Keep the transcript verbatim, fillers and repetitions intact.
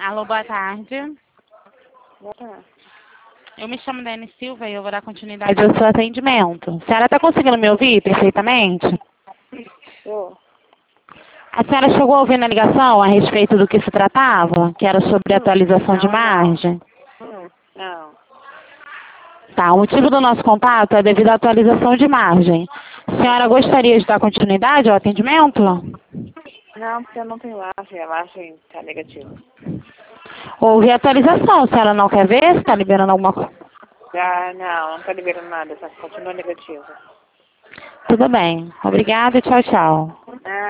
Alô, boa tarde. Boa tarde. Eu me chamo Dani Silva e eu vou dar continuidade ao seu atendimento. A senhora está conseguindo me ouvir perfeitamente? Eu? A senhora chegou a ouvir na ligação a respeito do que se tratava? Que era sobre atualização de Não, margem? Hum, não. Tá, o motivo do nosso contato é devido à atualização de margem. A senhora gostaria de dar continuidade ao atendimento? Não, porque eu não tenho margem, a margem está negativa. Houve atualização, a senhora não quer ver se está liberando alguma coisa? Ah, não, não está liberando nada, só continua negativa. Tudo bem. Obrigada e tchau, tchau. Ah,